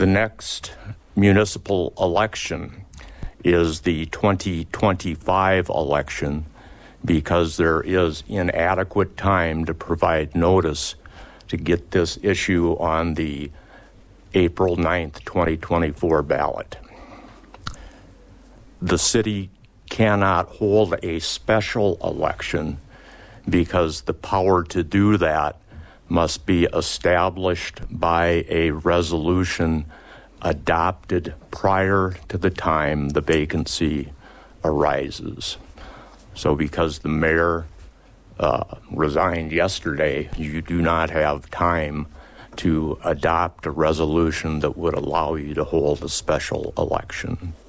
The next municipal election is the 2025 election because there is inadequate time to provide notice to get this issue on the April 9th, 2024 ballot. The city cannot hold a special election because the power to do that must be established by a resolution adopted prior to the time the vacancy arises. So because the mayor resigned yesterday, you do not have time to adopt a resolution that would allow you to hold a special election.